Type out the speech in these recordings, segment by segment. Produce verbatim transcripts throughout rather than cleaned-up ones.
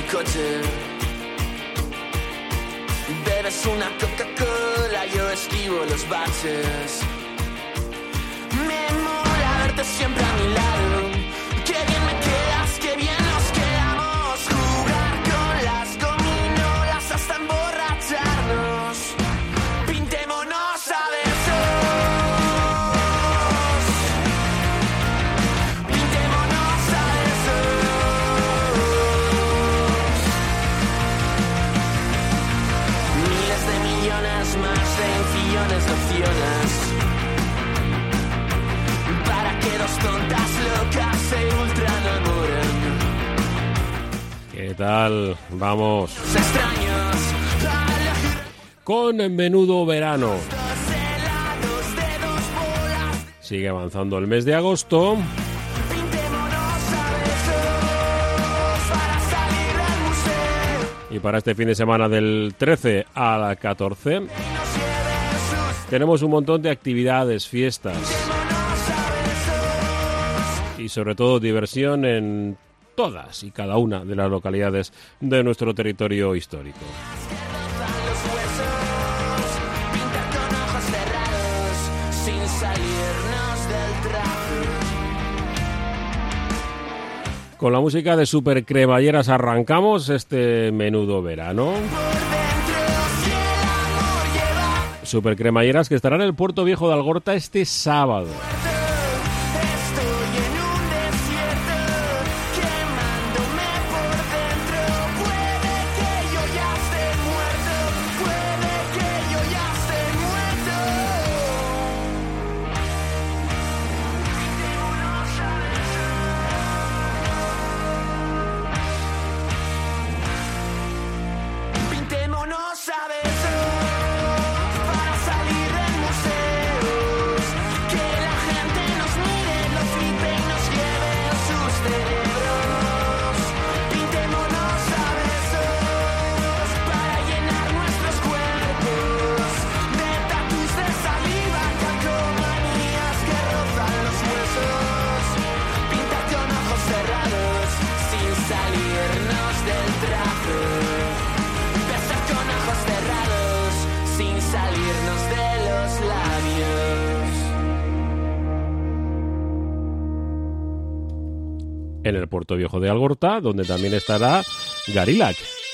coche. Bebes una Coca-Cola, yo esquivo los baches. Me mola verte siempre a mi lado. Qué bien me quedas, qué bien nos quedamos. Jugar con las gominolas hasta emborracharnos. Pintémonos a besos. Pintémonos a besos. Miles de millones más de infillones de opciones. Para que dos tontas locas se ultraenamoren. ¿Qué tal? Vamos. Con menudo verano. Sigue avanzando el mes de agosto. Y para este fin de semana del trece al catorce tenemos un montón de actividades, fiestas y sobre todo diversión en todas y cada una de las localidades de nuestro territorio histórico. Con la música de Super Cremalleras arrancamos este menudo verano. Super Cremalleras que estará en el Puerto Viejo de Algorta este sábado. En el Puerto Viejo de Algorta, donde también estará Garilac.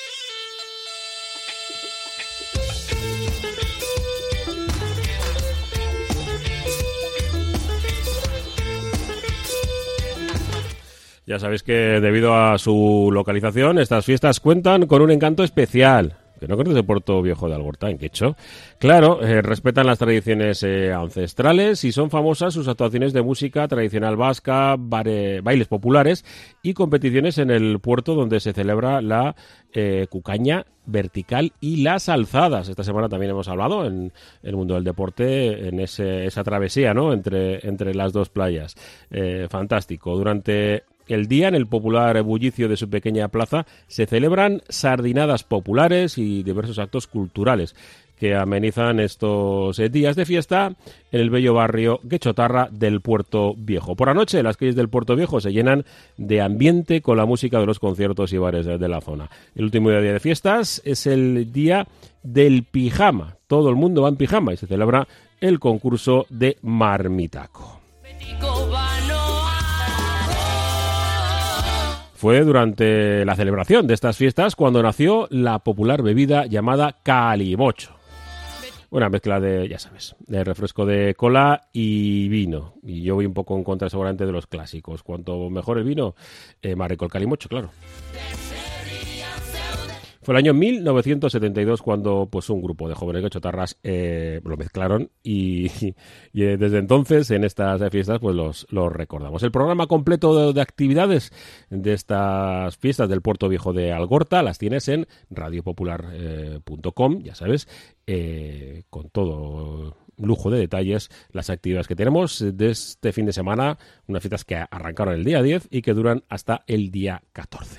Ya sabéis que debido a su localización, estas fiestas cuentan con un encanto especial. ¿Que no conoces el Puerto Viejo de Algorta, en Quecho? Claro, eh, respetan las tradiciones eh, ancestrales y son famosas sus actuaciones de música tradicional vasca, bare, bailes populares y competiciones en el puerto donde se celebra la eh, cucaña vertical y las alzadas. Esta semana también hemos hablado en el mundo del deporte, en ese, esa travesía, ¿no?, entre, entre las dos playas. Eh, fantástico. Durante el día, en el popular bullicio de su pequeña plaza, se celebran sardinadas populares y diversos actos culturales que amenizan estos días de fiesta en el bello barrio Guechotarra del Puerto Viejo. Por la noche, las calles del Puerto Viejo se llenan de ambiente con la música de los conciertos y bares de la zona. El último día de fiestas es el día del pijama. Todo el mundo va en pijama y se celebra el concurso de marmitaco. Fue durante la celebración de estas fiestas cuando nació la popular bebida llamada calimocho. Una mezcla de, ya sabes, de refresco de cola y vino. Y yo voy un poco en contra seguramente de los clásicos. Cuanto mejor el vino, eh, más rico el calimocho, claro. Fue el año mil novecientos setenta y dos cuando pues un grupo de jóvenes guechotarras eh, lo mezclaron y, y, y desde entonces en estas fiestas pues los, los recordamos. El programa completo de, de actividades de estas fiestas del Puerto Viejo de Algorta las tienes en radio popular punto com, ya sabes, eh, con todo lujo de detalles las actividades que tenemos de este fin de semana, unas fiestas que arrancaron el día diez y que duran hasta el día catorce.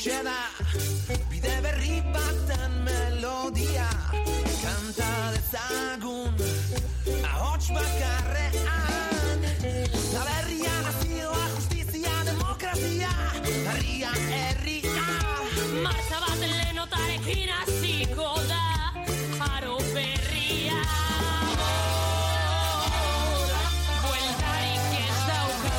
hauxe da bide berri baten melodia kanta dezagun ahots bakarrean la berria nazioa justizia demokrazia herria herria marcha bat lehenotarekin hasiko da aro berria bueltarik ez dauka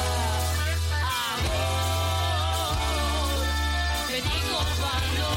amor te digo cuando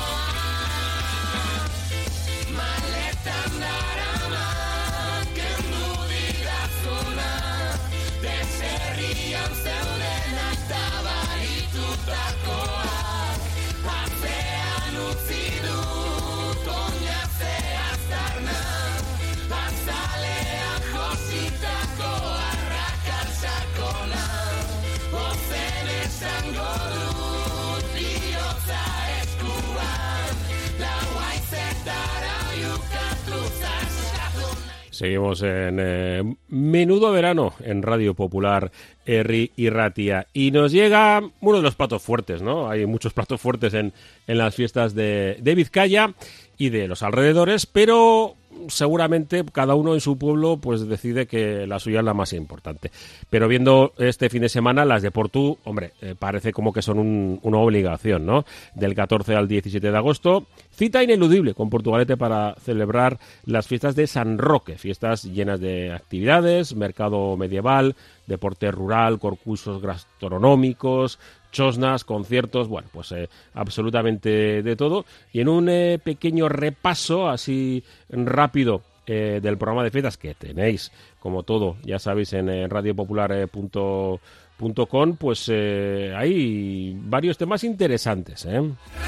maletan darama kendu didazuna deserrian zeudenak tabaritutakoak atzean utzi dut oinazea aztarna azalean jositako arrakarsakona ozen esango dut bihotza eskuan lau haizetara yukatu zaskatu. Seguimos en eh, Menudo Verano en Radio Popular Herri y Ratia. Y nos llega uno de los platos fuertes, ¿no? Hay muchos platos fuertes en, en las fiestas de, de Vizcaya y de los alrededores, pero seguramente cada uno en su pueblo pues decide que la suya es la más importante. Pero viendo este fin de semana, las de Portu, hombre, eh, parece como que son un, una obligación, ¿no? Del catorce al diecisiete de agosto, cita ineludible con Portugalete para celebrar las fiestas de San Roque, fiestas llenas de actividades, mercado medieval, deporte rural, concursos gastronómicos, chosnas, conciertos, bueno, pues eh, absolutamente de todo. Y en un eh, pequeño repaso así rápido eh, del programa de fiestas que tenéis, como todo, ya sabéis, en eh, radiopopular punto com, pues eh, hay varios temas interesantes, ¿eh?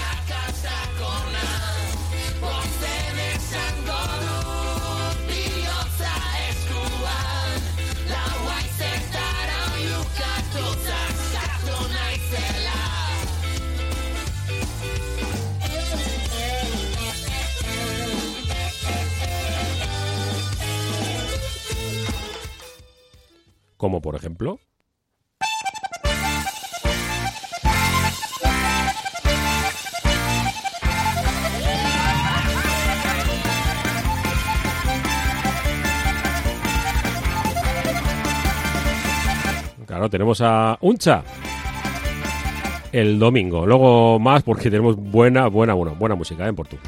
Como por ejemplo... Claro, tenemos a Uncha el domingo. Luego más porque tenemos buena, buena, buena, buena música, ¿eh? En Portu.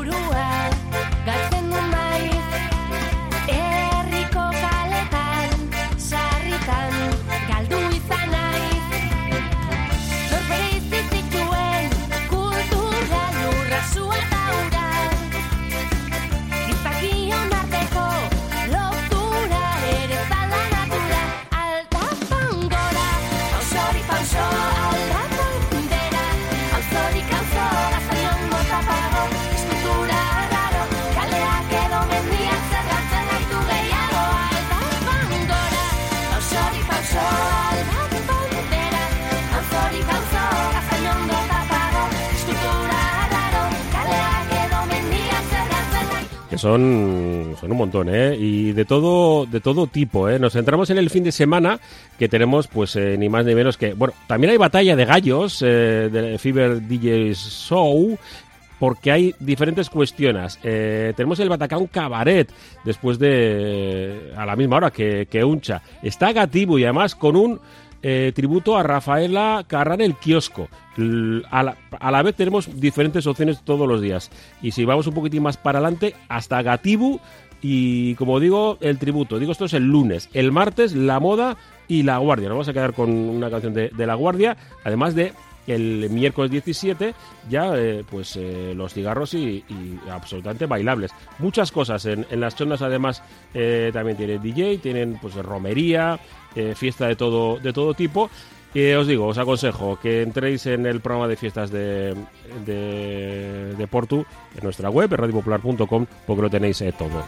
Que son, son un montón, ¿eh? Y de todo, de todo tipo, ¿eh? Nos centramos en el fin de semana, que tenemos, pues, eh, ni más ni menos que... Bueno, también hay batalla de gallos, eh, de Fever D J Show, porque hay diferentes cuestiones. Eh, tenemos el Batacán Cabaret, después de... a la misma hora que, que Uncha. Está Gatibu y además con un... Eh, tributo a Rafaela Carrán el kiosco. A la, a la vez tenemos diferentes opciones todos los días. Y si vamos un poquitín más para adelante, hasta Gatibu y, como digo, el tributo. Digo, esto es el lunes. El martes, La Moda y La Guardia. Nos vamos a quedar con una canción de, de La Guardia, además de el miércoles diecisiete ya eh, pues eh, los cigarros y, y absolutamente bailables. Muchas cosas en, en las chondas, además eh, también tienen D J, tienen pues romería, eh, fiesta de todo de todo tipo. Eh, os digo, os aconsejo que entréis en el programa de fiestas de, de, de Portu en nuestra web, radiopopular punto com, porque lo tenéis eh, todo.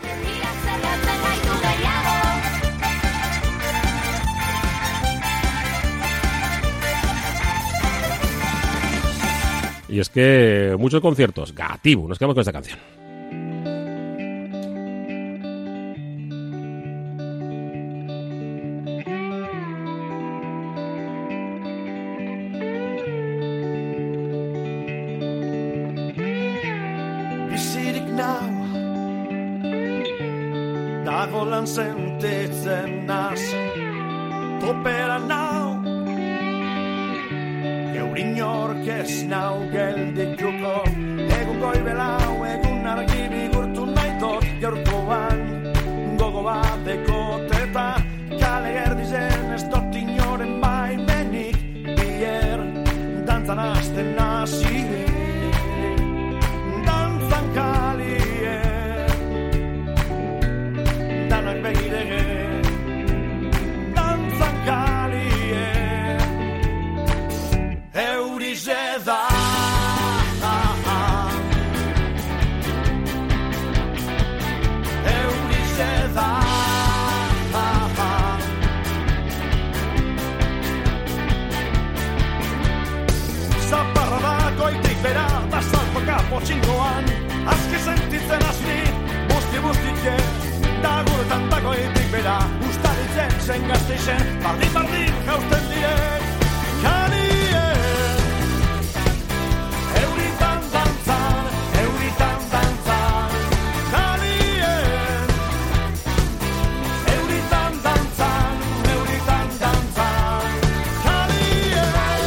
Y es que muchos conciertos, Gatibu, nos quedamos con esta canción. bolan sentitzen naz. Topera nau, eurin ork ez nau geldituko. Egun goibelau, egun argi bigurtu nahitot gaurkoan. Gogo bateko teta, kale gerdizen ez dut inoren baimenik. Bier, dantzan azten nazi, dantzan kalien, danak begirege, dantzan kalien, eurize da. Bera, da saltoka potxingoan, azke sentitzen azni, busti-bustike, da guretan dagoetik bera, ustaritzen zen gazteixen, bardin-bardin jausten direk, kalien, euritan dantzan, euritan dantzan, kalien, euritan dantzan, euritan dantzan, kalien.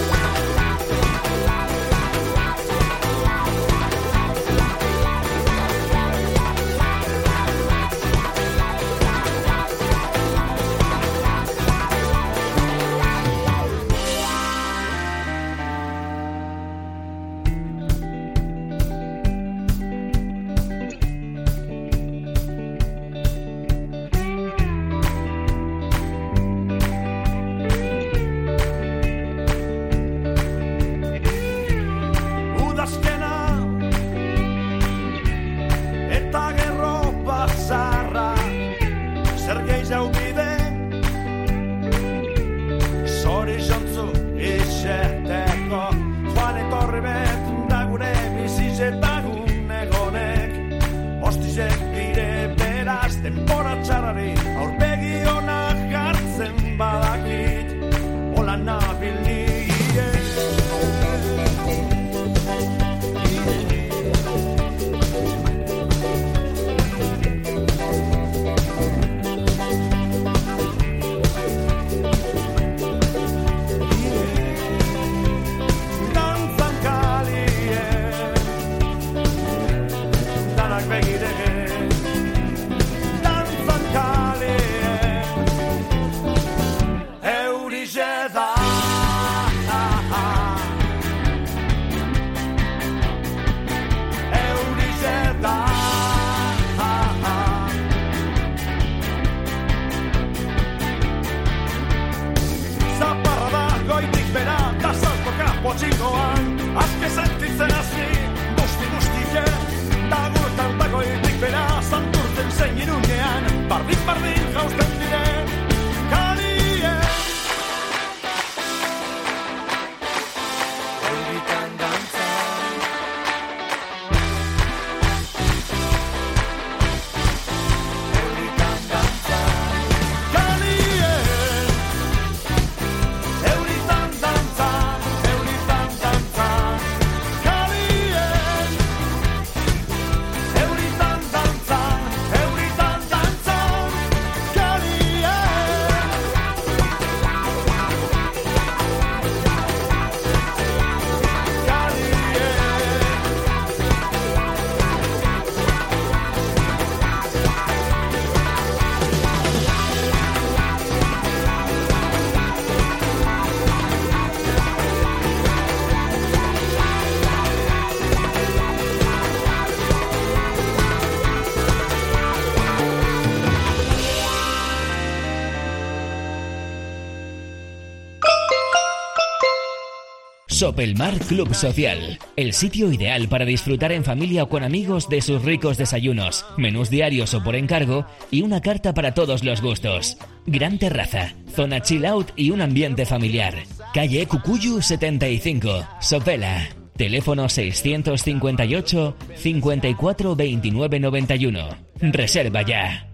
Sopelmar Club Social, el sitio ideal para disfrutar en familia o con amigos de sus ricos desayunos, menús diarios o por encargo y una carta para todos los gustos. Gran terraza, zona chill out y un ambiente familiar. Calle Cucuyu setenta y cinco, Sopela. Teléfono seiscientos cincuenta y ocho, cincuenta y cuatro, veintinueve, noventa y uno. Reserva ya.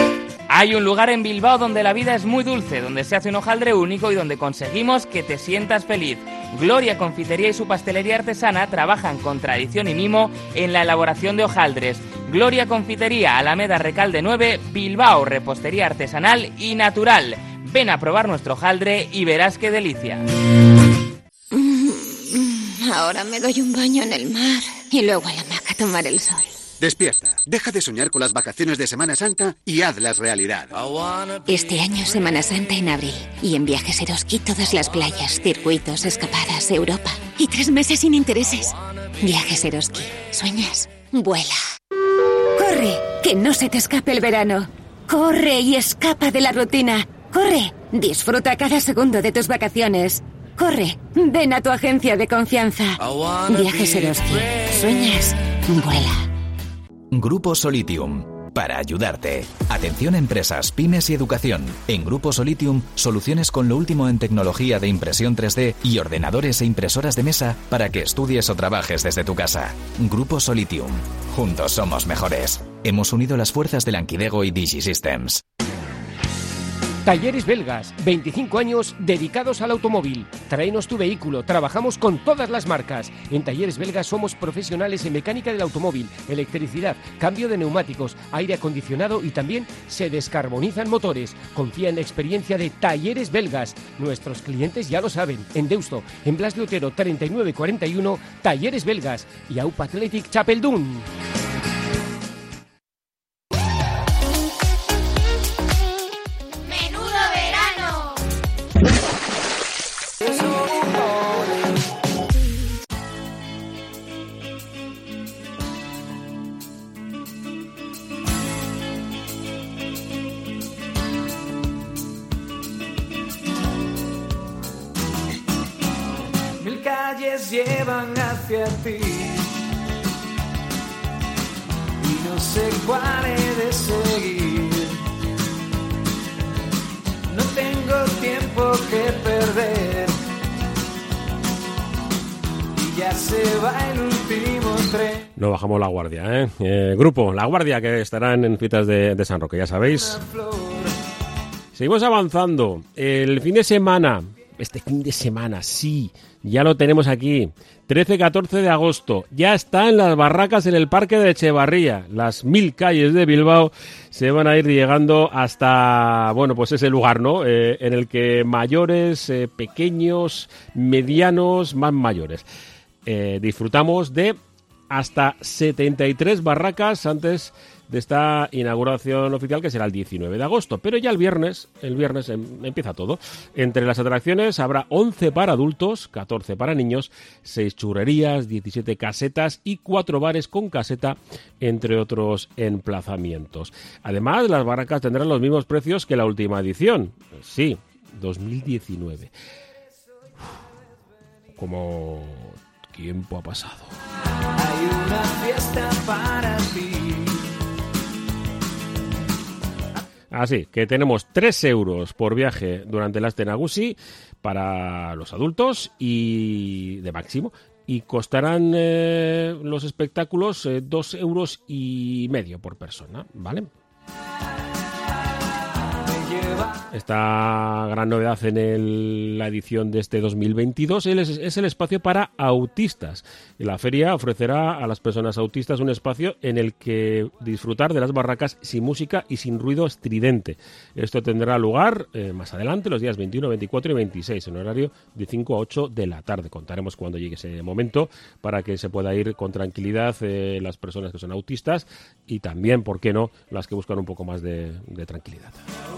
Hay un lugar en Bilbao donde la vida es muy dulce, donde se hace un hojaldre único y donde conseguimos que te sientas feliz. Gloria Confitería y su pastelería artesana trabajan con tradición y mimo en la elaboración de hojaldres. Gloria Confitería, Alameda Recalde nueve, Bilbao, repostería artesanal y natural. Ven a probar nuestro hojaldre y verás qué delicia. Ahora me doy un baño en el mar y luego a la hamaca a tomar el sol. Despierta, deja de soñar con las vacaciones de Semana Santa y hazlas realidad. Este año Semana Santa en abril. Y en Viajes Eroski todas las playas, circuitos, escapadas, Europa. Y tres meses sin intereses. Viajes Eroski. ¿Sueñas? Vuela. ¡Corre! Que no se te escape el verano. ¡Corre y escapa de la rutina! ¡Corre! Disfruta cada segundo de tus vacaciones. ¡Corre! Ven a tu agencia de confianza. Viajes Eroski. ¿Sueñas? Vuela. Grupo Solitium, para ayudarte. Atención a empresas, pymes y educación. En Grupo Solitium, soluciones con lo último en tecnología de impresión tres D y ordenadores e impresoras de mesa para que estudies o trabajes desde tu casa. Grupo Solitium. Juntos somos mejores. Hemos unido las fuerzas de Lankidego y DigiSystems. Talleres Belgas, veinticinco años dedicados al automóvil. Tráenos tu vehículo, trabajamos con todas las marcas. En Talleres Belgas somos profesionales en mecánica del automóvil, electricidad, cambio de neumáticos, aire acondicionado y también se descarbonizan motores. Confía en la experiencia de Talleres Belgas. Nuestros clientes ya lo saben. En Deusto, en Blas de Otero treinta y nueve cuarenta y uno, Talleres Belgas y A U P Athletic Chapeldún. Llevan hacia ti y no sé cuál he de seguir. No tengo tiempo que perder y ya se va el último tren. No bajamos la guardia, ¿eh? eh grupo La Guardia, que estarán en citas de, de San Roque, ya sabéis. Seguimos avanzando. El fin de semana, este fin de semana, sí, ya lo tenemos aquí, trece catorce de agosto, ya está en las barracas en el Parque de Echevarría. Las mil calles de Bilbao se van a ir llegando hasta, bueno, pues ese lugar, ¿no? Eh, en el que mayores, eh, pequeños, medianos, más mayores, eh, disfrutamos de hasta setenta y tres barracas antes de esta inauguración oficial, que será el diecinueve de agosto. Pero ya el viernes, el viernes em, empieza todo. Entre las atracciones habrá once para adultos, catorce para niños, seis churrerías, diecisiete casetas y cuatro bares con caseta, entre otros emplazamientos. Además, las barracas tendrán los mismos precios que la última edición. Sí, dos mil diecinueve. Uf, como tiempo ha pasado. Hay una fiesta para ti. Así que tenemos tres euros por viaje durante el Aste Nagusi para los adultos y de máximo, y costarán eh, los espectáculos eh, dos euros y medio por persona, ¿vale? Esta gran novedad en el, la edición de este dos mil veintidós es, es el espacio para autistas. La feria ofrecerá a las personas autistas un espacio en el que disfrutar de las barracas sin música y sin ruido estridente. Esto tendrá lugar eh, más adelante, los días veintiuno, veinticuatro y veintiséis, en horario de cinco a ocho de la tarde. Contaremos cuando llegue ese momento para que se pueda ir con tranquilidad eh, las personas que son autistas y también, ¿por qué no?, las que buscan un poco más de, de tranquilidad.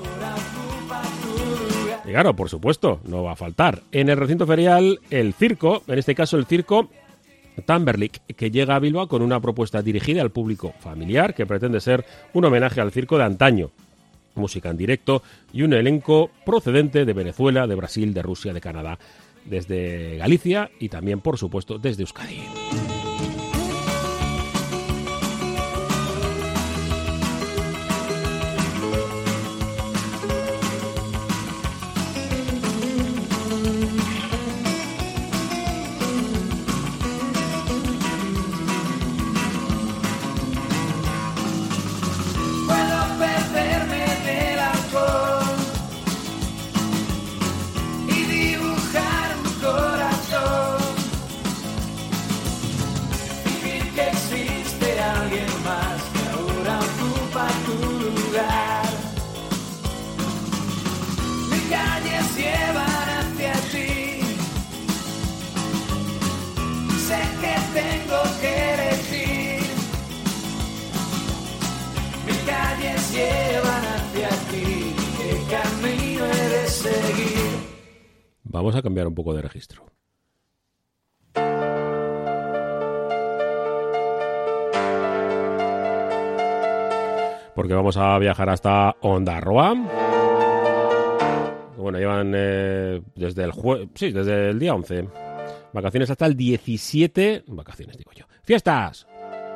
Y claro, por supuesto, no va a faltar. En el recinto ferial, el circo, en este caso el circo Tamberlik, que llega a Bilbao con una propuesta dirigida al público familiar que pretende ser un homenaje al circo de antaño. Música en directo y un elenco procedente de Venezuela, de Brasil, de Rusia, de Canadá, desde Galicia y también, por supuesto, desde Euskadi. vamos a cambiar un poco de registro. Porque vamos a viajar hasta Ondarroa. Bueno, llevan eh, desde el jue- sí, desde el día once. Vacaciones hasta el diecisiete. Vacaciones, digo yo. ¡Fiestas!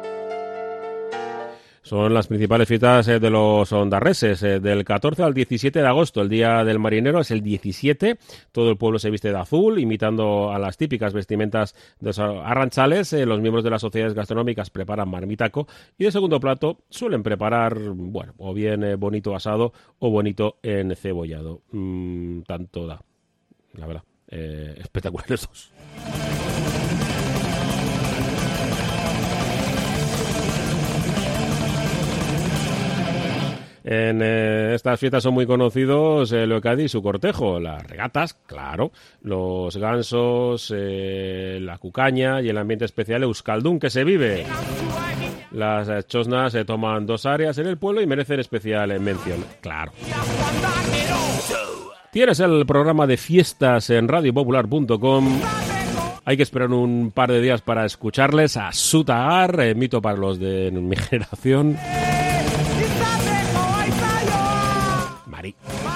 Son las principales fiestas eh, de los ondarreses, eh, del catorce al diecisiete de agosto. El Día del Marinero es el diecisiete. Todo el pueblo se viste de azul, imitando a las típicas vestimentas de los arranchales. Eh, los miembros de las sociedades gastronómicas preparan marmitaco y de segundo plato suelen preparar, bueno, o bien eh, bonito asado o bonito encebollado. Mm, tanto da, la verdad. Eh, espectaculares dos. En eh, estas fiestas son muy conocidos eh, lo que ha dicho su cortejo, las regatas, claro, los gansos, eh, la cucaña y el ambiente especial euskaldún que se vive. Las eh, chosnas se toman dos áreas en el pueblo y merecen especial eh, mención, claro. Tienes el programa de fiestas en radio popular punto com. Hay que esperar un par de días para escucharles a Sutagar, eh, mito para los de mi generación. Mari.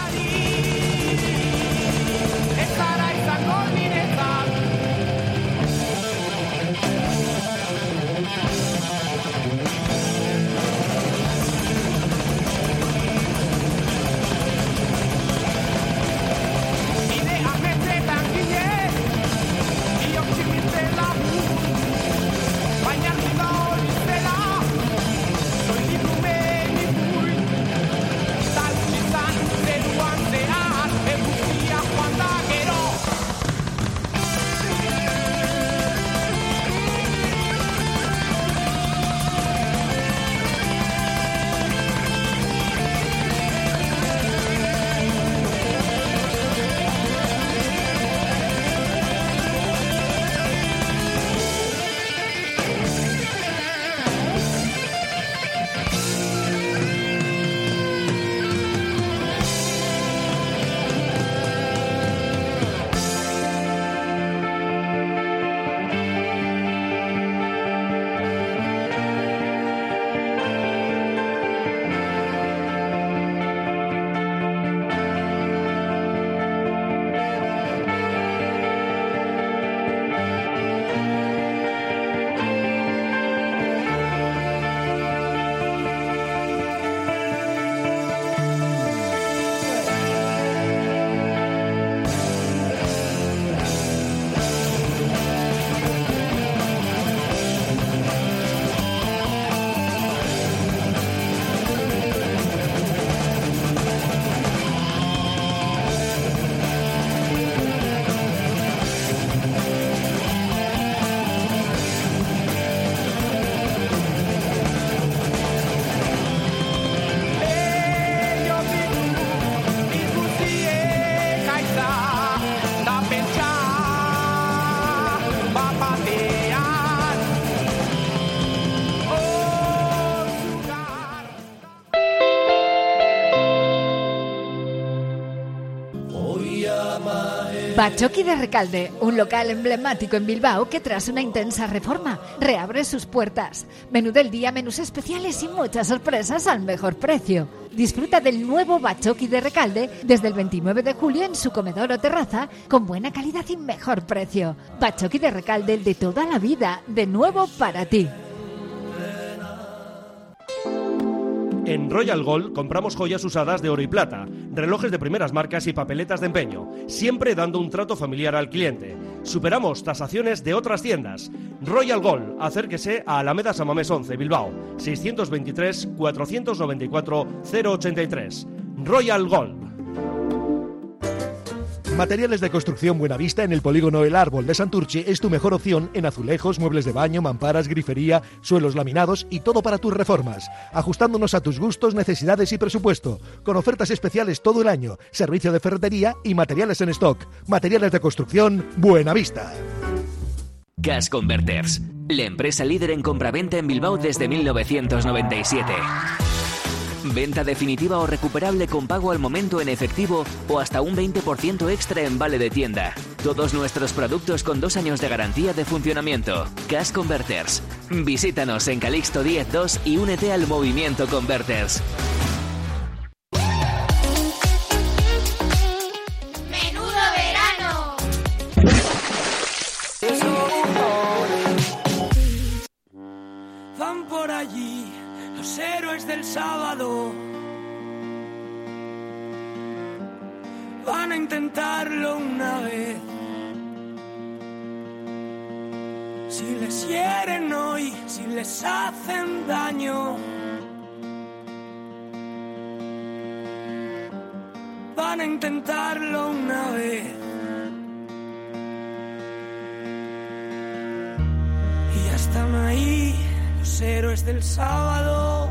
Batzoki de Recalde, un local emblemático en Bilbao que tras una intensa reforma reabre sus puertas. Menú del día, menús especiales y muchas sorpresas al mejor precio. Disfruta del nuevo Batzoki de Recalde desde el veintinueve de julio en su comedor o terraza con buena calidad y mejor precio. Batzoki de Recalde, el de toda la vida, de nuevo para ti. En Royal Gold compramos joyas usadas de oro y plata, relojes de primeras marcas y papeletas de empeño, siempre dando un trato familiar al cliente. Superamos tasaciones de otras tiendas. Royal Gold, acérquese a Alameda San Mamés once, Bilbao, seiscientos veintitrés, cuatrocientos noventa y cuatro, cero ochenta y tres. Royal Gold. Materiales de construcción Buenavista en el polígono El Árbol de Santurce es tu mejor opción en azulejos, muebles de baño, mamparas, grifería, suelos laminados y todo para tus reformas. Ajustándonos a tus gustos, necesidades y presupuesto. Con ofertas especiales todo el año, servicio de ferretería y materiales en stock. Materiales de construcción Buenavista. Gas Converters, la empresa líder en compraventa en Bilbao desde mil novecientos noventa y siete. Venta definitiva o recuperable con pago al momento en efectivo o hasta un veinte por ciento extra en vale de tienda. Todos nuestros productos con dos años de garantía de funcionamiento. Cash Converters. Visítanos en Calixto diez dos y únete al movimiento Converters. ¡Menudo verano! Van por allí los héroes del sábado. Van a intentarlo una vez. Si les hieren hoy, si les hacen daño, van a intentarlo una vez. Y ya están ahí los héroes del sábado.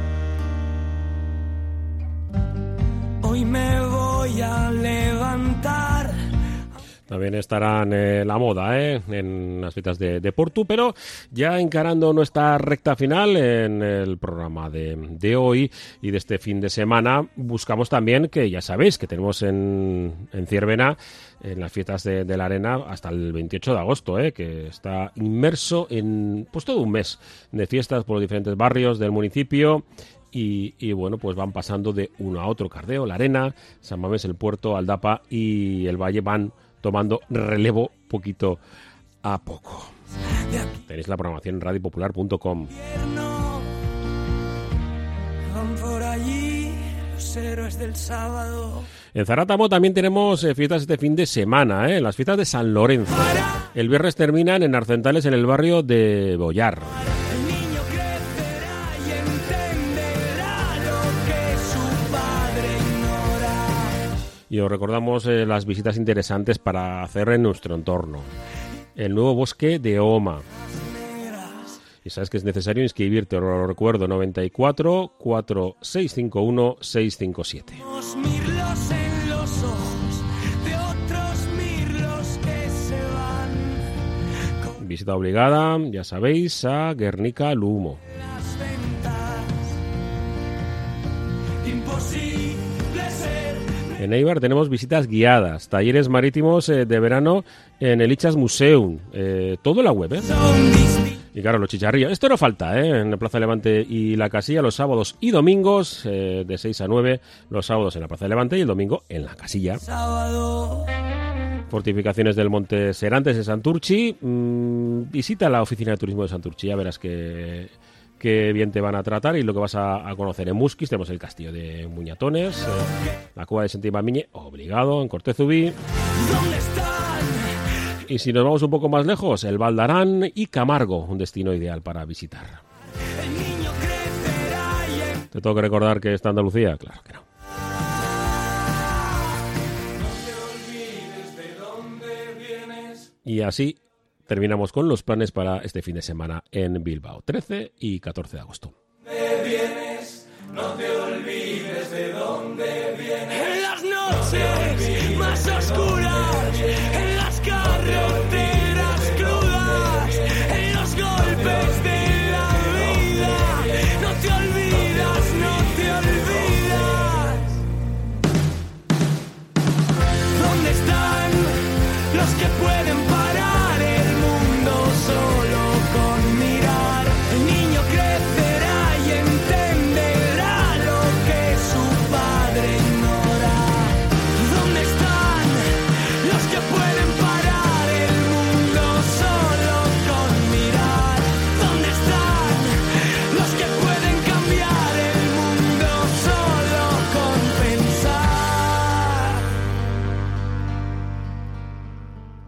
Hoy me voy a levantar. También estarán eh, la moda eh, en las fiestas de, de Portu, pero ya encarando nuestra recta final en el programa de, de hoy y de este fin de semana, buscamos también que ya sabéis que tenemos en, en Ciervena, en las fiestas de, de la arena, hasta el veintiocho de agosto, eh, que está inmerso en pues todo un mes de fiestas por los diferentes barrios del municipio. Y, y bueno, pues van pasando de uno a otro. Cardeo, La Arena, San Mamés, El Puerto, Aldapa y El Valle van tomando relevo poquito a poco. Tenéis la programación en radio popular punto com. Van por allí los héroes del sábado. En Zarátamo también tenemos eh, fiestas este fin de semana, eh, las fiestas de San Lorenzo. El viernes terminan en Arcentales, en el barrio de Bollar. Y os recordamos eh, las visitas interesantes para hacer en nuestro entorno. El nuevo bosque de Oma. Y sabes que es necesario inscribirte, os lo recuerdo, noventa y cuatro, cuatro seis cinco uno, seis cinco siete. Mirlos en los ojos de otros mirlos que se van. Visita obligada, ya sabéis, a Guernica Lumo. Las ventas. Imposible ser. En Eibar tenemos visitas guiadas, talleres marítimos eh, de verano en el Ichas Museum, eh, todo en la web, ¿eh? Y claro, los chicharrillos. Esto no falta, ¿eh? En la Plaza Levante y la Casilla, los sábados y domingos, eh, de seis a nueve, los sábados en la Plaza Levante y el domingo en la Casilla. Sábado. Fortificaciones del Monte Serantes de Santurchi. Mm, visita la oficina de turismo de Santurchi, ya verás que... qué bien te van a tratar y lo que vas a, a conocer. En Musquis tenemos el castillo de Muñatones, eh, la cueva de Santibamiñe, obligado, en Cortezubí. Y si nos vamos un poco más lejos, el Valdarán y Camargo, un destino ideal para visitar. ¿Te tengo que recordar que está Andalucía? Claro que no. Y así terminamos con los planes para este fin de semana en Bilbao, trece y catorce de agosto. ¿Dónde vienes? No te olvides de dónde vienes. En las noches más oscuras.